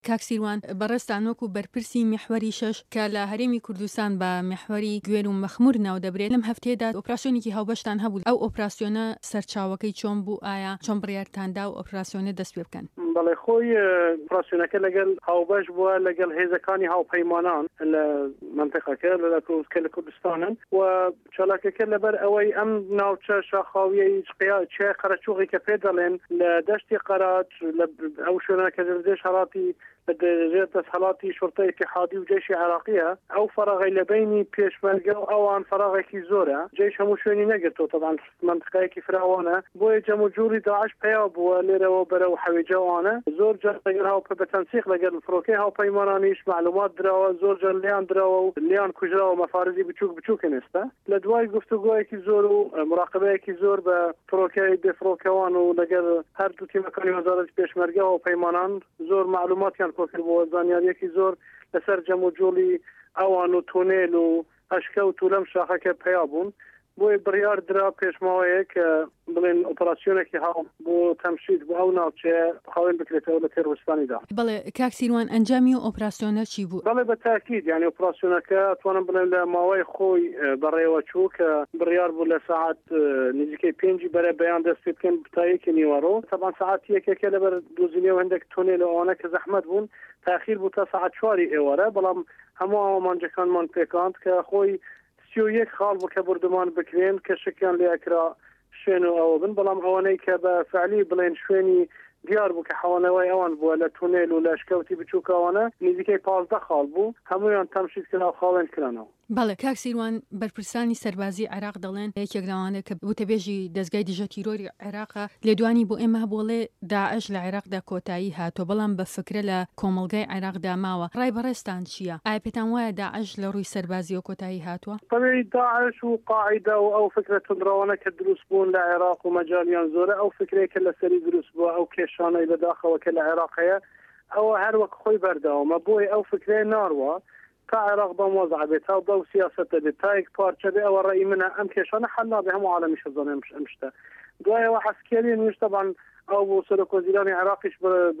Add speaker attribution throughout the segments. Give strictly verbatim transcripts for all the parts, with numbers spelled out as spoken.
Speaker 1: کاکسیروان بەڕێستان وەکو بەرپرسی میحوەری شەش کە لە هەرێمی کوردستان بە میحوەری گوێر و مەخمور ناو دەبرێت لەم هەفتەیەدا ئۆپراسیۆنێکی هاوبەشتان هەبوو ئەو ئۆپراسیۆنە سەرچاوەکەی چۆن بوو ئایا چۆن بڕیارتاندا و ئۆپراسیۆنە دەست پێ بکەن؟
Speaker 2: بەڵێ خۆی ئۆپراسیۆنەکە لەگەڵ هاوبەش بووە لەگەڵ هێزەکانی هاوپەیمانان لە منتیقەکە لە کوردستانن و چالاکەکە لەبەر ئەوەی ئەم ناوچە شاخاویەی چێ قەرەچووغی کە پێ دەڵێن لە دەشتی قەرات ئەو شوێنەکە دەردێش هەڵاتی لەدەژێت دەستهەڵاتی شورتە ئیتیحادی و جێشی عێراقیە ئەو فەرەغی لە بینی پێشمەرگە و ئەوان فەرەغێکی زۆرە جێش هەموو شوێنی نەگرتەوە طبعاً منتیقەیەکی فراوانە بۆیە جەم و جووری داعش پیا بووە لێرەوە بەرەو حەویجەوانە زۆر جار لەگەڵ هاوپە بە تەنسیق لەگەڵ فڕۆکەی هاوپەیمانانیش معلومات درراوە زۆر جار لیان درراوە و لیان کوژراوە مەفارزی بچووک بچووکن ئێستا لە دوای گفتوگویەکی زۆر و مراقبەیەکی زۆر بە فڕۆکەی بێفڕۆکەوان و لەگەڵ هەردوو تیمەکانی وەزارەتی پێشمەرگە هاوپەیمانان زۆر معلوماتیان کۆکرد بۆ زانیاریەکی زۆر لەسەر جەم و جۆڵی ئەوان و تونێل و ئەشکەوت و لەم شاخەکە پیا بوون بۆی بڕیار درا پێشماوەیە کە بڵێن ئۆپراسیۆنێکی هاو بۆ تەمشید بۆ ئەو ناوچەیە خاوێن بکرێتەوە لە تێروستانیدا.
Speaker 1: بەڵێ کاکسیروان ئەنجامی و ئۆپراسیۆنە چی بوو؟
Speaker 2: بەڵێ بە تاکید یعنی ئۆپراسیۆنەکە ئەتوانم بڵێن لە ماوەی خۆی بەڕێوە چوو کە بڕیار بوو لە ساعت نزیکەی پێنجی بەرە بەیان دەست پێ بکەن بتایەکی نیوەڕۆ طبعاً ساعت یەکێکە لەبەر دۆزینەوە هەندێک تونێل ئەوانە کە زەحمەت بوون تاخیر بوو تا ساعت چواری ئێوەرە بەڵام هەموو ئامانجەکانمان پێکاند کە خۆی سی و یەک خاڵ بوو کە بردومان بکرێن کە شکیان لێکرا شوێن و ئەوە بن بەڵام ئەوانەی کە بە فعلی بڵێن شوێنی دیار بوو کە حەوانەوەی ئەوان بووە لە تونێل و لە شکەوتی بچووکەوانە نزیکەی پازدە خاڵ بوو هەمویان تەمشید کرا و خاوێن کرانەوە.
Speaker 1: بەڵێ کاکسیروان بەرپرسانی سەربازی عێراق دەڵێن یەکێک لەوانە کە وتەبێژی دەستگای دژە تیرۆری عێراقە لێدوانی بۆ ئێمە بۆڵێ داعش لە عێراقدا کۆتایی هاتۆ بەڵام بە فکرە لە کۆمەڵگای عێراقدا ماوە ڕای بەڕێستان چییە؟ ئایا پێتان وایە داعش لە ڕووی سەربازی و کۆتایی هاتووە؟
Speaker 2: بەڵێ داعش و قاعیدە و ئەو فکرە تندڕەوانە کە دروست بوون لە عێراق و مەجالیان زۆرە ئەو فکرێکە لەسەری دروست بووە ئەو کێشانەی بەداخەوە کە لە عێراقەیە ئەوە هەر وەک خۆی بەردەوامە بۆی ئەو فکرێ ناڕوە تا عێراق بەم وەزع بێت تا بەو سیاسەتە بێت تا یەک پارچە بێ ئەوە ڕێی منە ئەم کێشانە حەل نابێ هەموو عالەمیش دەزانێ ئەم شتە دوایەوە عەسکەری نوێژ طبعاً ئەو بۆ سەرۆکوەزیرانی عێراقیش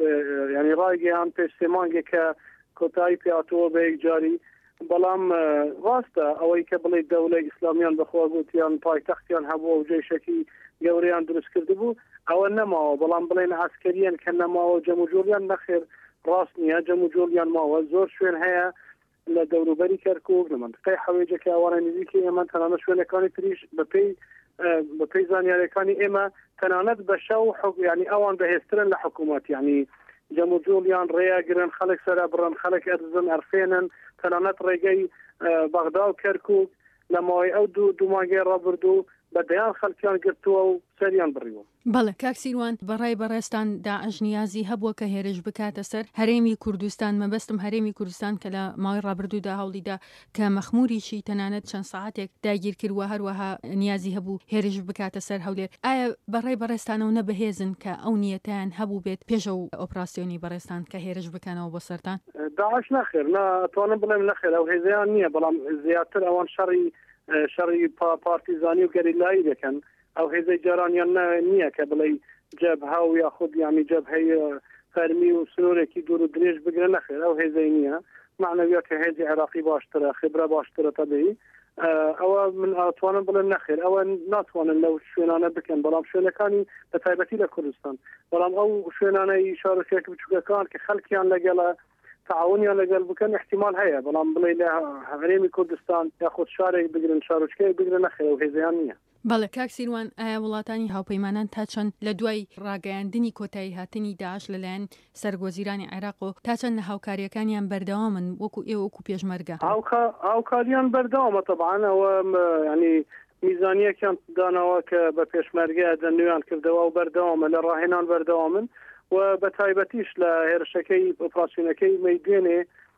Speaker 2: ینی ڕایگەیان پێش سێ مانگێک کە کۆتایی پێهاتووە بە یەکجاری بەڵام ڕاستە ئەوەی کە بڵێ دەوڵەی ئیسلامیان بەخوا گوتیان پایتەختیان هەبووە و جێشێکی گەورەیان دروست کرده بوو ئەوە نەماوە بەڵام بڵێن عەسکەریان کە نەماوە جەم و جۆڵیان نەخێر ڕاست نییە جەم و جۆڵیان ماوە زۆر شوێن هەیە لە دەوروبەری کەرکووک لە منطقەی حەوێجەکە ئەوانە نزیکی ئێمە تەنانەت شوێنەکانی تریش بەپێی بەپێی زانیاریەکانی ئێمە تەنانەت بە شەو ینی ئەوان بەهێزترن لە حکوومەت ینی جەم و جۆڵیان ڕێیاگرن خەڵک سەرا بڕن خەڵک ئەرزن ئەرفێنن تەنانەت ڕێگەی بەغدا و کەرکووک لە ماوەی ئەو دوو دوماگەی ڕابردوو بەدەیان خەڵکیان گرتووە و سەریان بڕیوە.
Speaker 1: بەڵێ کاکسیروان بەڕای بەڕێستان داعش نیازی هەبووە کە هێرش بکاتە سەر هەرێمی کوردستان مەبەستم هەرێمی کوردستان کە لە ماوەی ڕابردوودا هەوڵیدا کە مەخموریشی تەنانەت چەند سەعاتێک داگیر کردووە هەروەها نیازی هەبوو هێرش بکاتە سەر هەولێر ئایا بەڕای بەڕێستانەوە نەبەهێزن کە ئەو نیەتیان هەبوو بێت پێشە و ئۆپراسیۆنی بەڕێستان کە هێرش بکەنەوە بۆ سەرتان؟
Speaker 2: داعش نەخێر ناتوانم بڵێم نەخێر ئەو هێزیان نییە بەڵام زیاتر ئەوان شەڕی شەڕی پارتیزانی و گەریلایی دەکەن ئەو هێزەی جارانیان نییە کە بڵێ جەبهە و یاخود یانی جەبهەی فەرمی و سنوورێکی دوور و درێژ بگرە نەخێر ئەو هێزەی نییە معنەویە کە هێزی عێراقی باشترە خبرە باشترە تەبێی ئەوە من ئەتوانم بڵێم نەخێر ئەوە ناتوانن لەو شوێنانە بکەن بەڵام شوێنەکانی بە تایبەتی لە کوردستان بەڵام ئەو شوێنانەی شارۆچێک بچووکەکان کە خەڵکیان لەگەڵە تعاونیان لەگەڵ بکەن احتیمال هەیە بەڵام بڵێ لە هەرێمی کوردستان یاخود شارێک بگرن شارۆچکەیەک بگرن نەخێر ئەو هێزیان نییە.
Speaker 1: بەڵێ کاکسیروان ئایا وڵاتانی هاوپەیمانان تا چەند لە دوای ڕاگەیاندنی کۆتایی هاتنی داعش لەلایەن سەرگۆزیرانی عێراق و تا چەند لە هاوکاریەکانیان بەردەوامن وەکو ئێوە وەکو پێشمەرگە؟
Speaker 2: هاوکاریان بەردەوامە طبعاً ئەوە ینی میزانیەکیان داناوە کە بە پێشمەرگە دەنویان کردەوە و بەردەوامە لە ڕاهێنان بەردەوامن و بە تایبەتیش لە هێرشەکەی ئۆپراسیۆنەکەی مەیدێنێ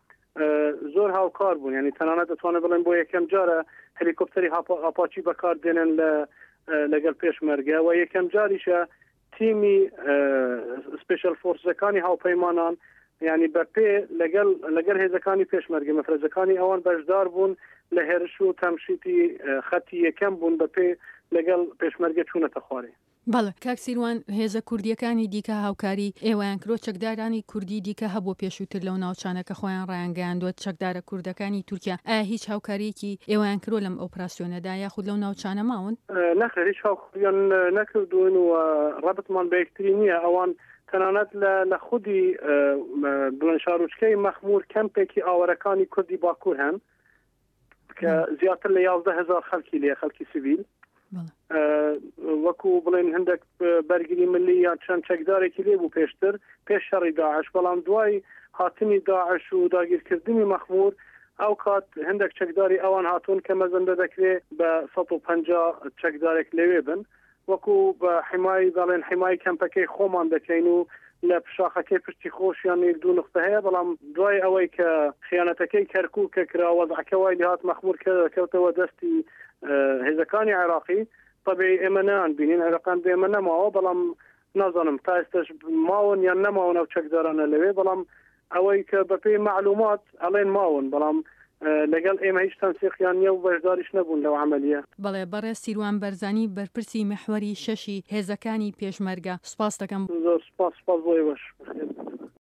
Speaker 2: زۆر هاوکار بوون ینی تەنانەت دەتوانێت بڵێن بۆ یەکەم جارە هەلیکۆپتەری هاپاچی بەکاردێنن لە لەگەڵ پێشمەرگە و یەکەم جاریشە تیمی سپیشل فۆرسەکانی هاوپەیمانان ینی بەپێ لەگەڵ لەگەڵ هێزەکانی پێشمەرگە مەفرەزەکانی ئەوان بەشدار بوون لە هێرش و تەمشیتی خەتی یەکەم بوون بەپێ لەگەڵ پێشمەرگە چوونەتە خوارێ.
Speaker 1: بەڵێ کاک سیروان هێزە کوردیەکانی دیکە هاوکاری ئێوەیان کرۆ چەکدارانی کوردی دیکە هەبوو پێشووتر لەو ناوچانەکە خۆیان ڕایانگەیاندوە چەکدارە کوردەکانی تورکیا ئایا هیچ هاوکاریەکی ئێوەیان کرۆ لەم ئۆپراسیۆنەدا یاخود لەو ناوچانە ماون؟
Speaker 2: نەخێر هیچ هاوکاریان نەکردوون و ڕەبتمان بە یەکتری نییە ئەوان تەنانەت لە خودی بڵندشاروچکەی مەخمور کەمپێکی ئاوەرەکانی کوردی باکوور هەن کە زیاتر لە یازدە هەزار خەڵکی لێ خەڵکی سیڤیل وەکو بڵێن هەندێک بەرگری ملی یان چەند چەکدارێکی لێ بوو پێشتر پێش شەڕی داعش بەڵام دوای هاتنی داعش و داگیرکردنی مەخمور ئەو کات هەندێک چەکداری ئەوان هاتوون کە مەزەندە دەکرێت بە سەد و پەنجا چەکدارێک لەوێ بن وەکو بە حیمای دەڵێن حیمای کەمپەکەی خۆمان دەکەین و لە پشاخەکەی پشتی خۆشیان دوو نقطە هەیە بەڵام دوای ئەوەی کە خیانەتەکەی کەرکووکە کرا وەزعەکەوای لە هات مەخمور کەوتەوە دەستی هێزەکانی عێراقی طبعی ئێمە نەیانبینین عێراقیان بێمە نەماوە بەڵام نازانم تا ئێستاش ماون یان نەماون ئەو چەکدارانە لەوێ بەڵام ئەوەی کە بەپێی معلومات ئەڵێن ماون بەڵام لەگەڵ ئێمە هیچ تەنسیقیان نیە و بەشداریش نەبوون لەو عەمەلیە.
Speaker 1: بەڵێ بەڕێز سیروان بەرزانی بەرپرسی محوەری شەشی هێزەکانی پێشمەرگە سوپاس دەکەم.
Speaker 2: زۆر سوپاس سوپاس بۆی بەش.